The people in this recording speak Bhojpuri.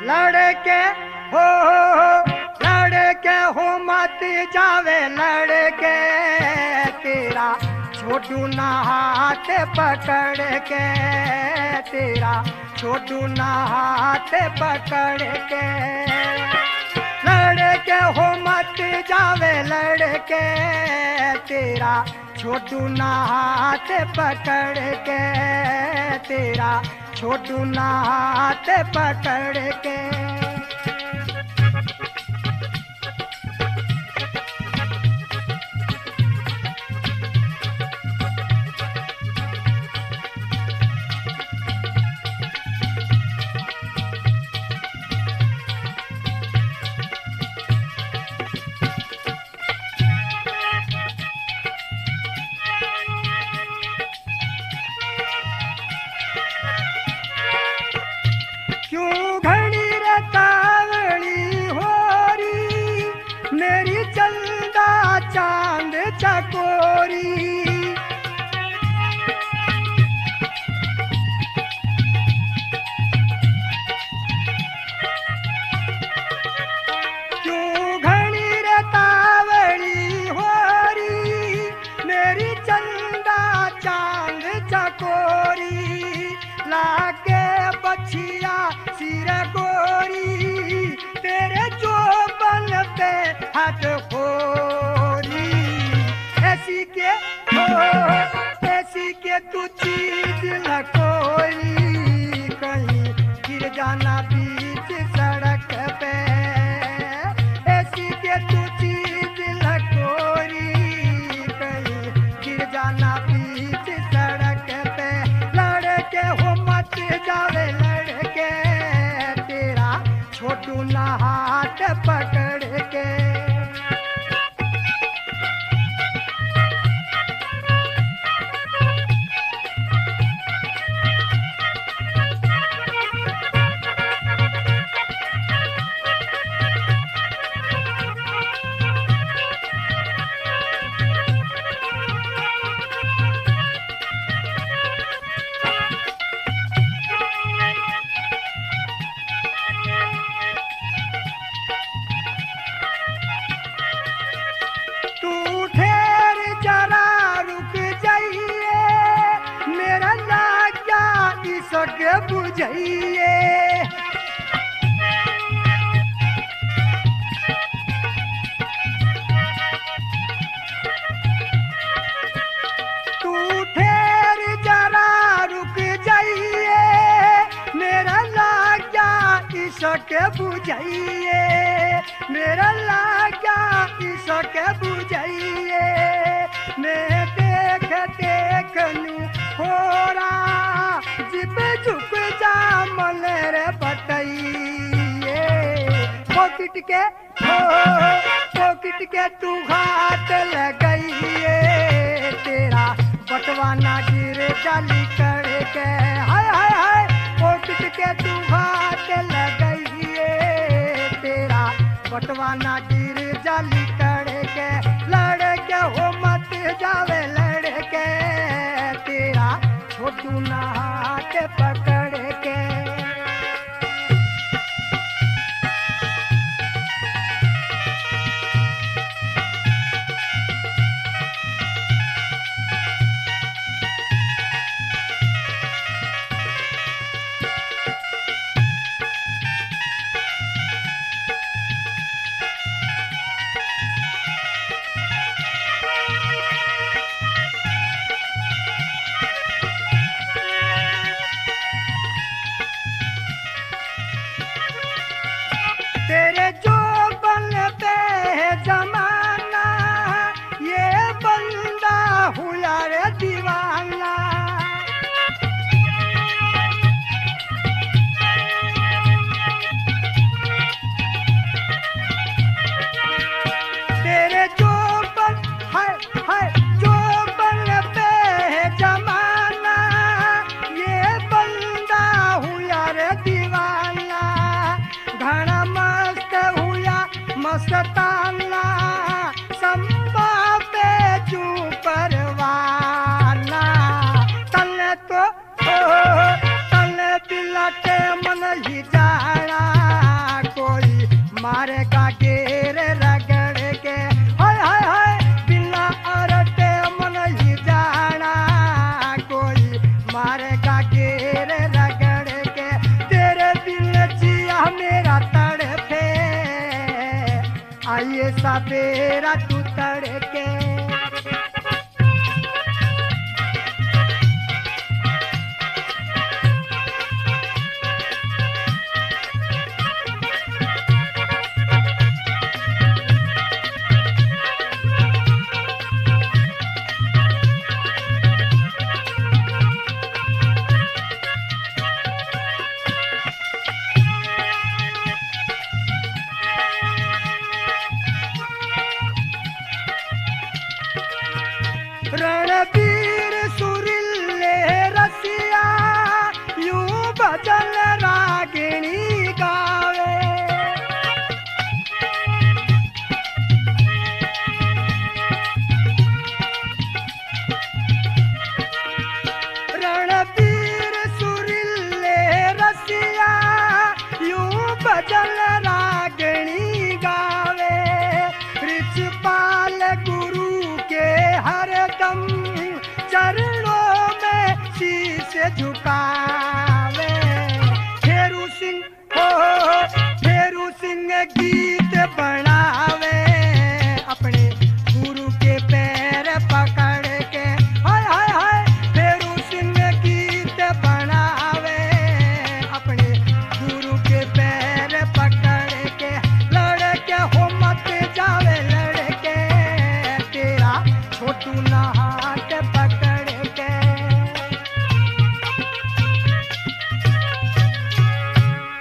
लड़के हो लड़के हो मत जावे लड़के तेरा छोटू ना हाथ पकड़ के तेरा छोटू ना हाथ पकड़ के लड़के हो मत जावे लड़के तेरा छोटू ना हाथ पकड़ के तेरा छोटू ना हाथ पकड़ के चांद चकोरी क्यों घनी रे तावड़ी होरी मेरी चंदा चांद चकोरी लाके बछिया सिर गोरी तेरे चौबन पे हाथ खोरी ऐसी के तू चीज लकोरी कहीं गिर जाना बीच सड़क पे ऐसी के तू चीज लकोरी कहीं गिर जाना बीच सड़क पे लड़के हो मत जावे लड़के तेरा छोटू ना हाथ पकड़ के सके बुझाइए तू ठहर जरा रुक जाइए मेरा लागा इसके बुझाइए मेरा लागा इसके बुझाइए मैं देख नू हो रहा जिप झुक जा मन रे बटइए पॉकेट के तू घाट लगाइए तेरा बटवाना गिर जाली करके हाय हाय हाय पॉकेट के तू घाट लगाइए तेरा बटवाना गिर जाली करके लड़के हो मत जावे लड़के तेरा छोटू ना हाथ पकड़ के तेरे जो बल पे है जमाना ये बंदा हुआ रे दीवाना तेरे जो बल है जो बल पे है जमाना ये बंदा हुआ रे दीवाना घना मस्ताना संभा पे चू परवाना तले तो तले दिलटे मन ही जाना मेरा तड़फे, आइए सवेरा तू तड़के। रणबीर सुरीले रसिया यूं भजन रागिणी गावे। रणबीर सुरीले रसिया यूं भजन रागिणी गावे। रिछपाल गुरु के हरदम चरणों में शीश झुकावे। फेरू सिंह हो, फेरू सिंह की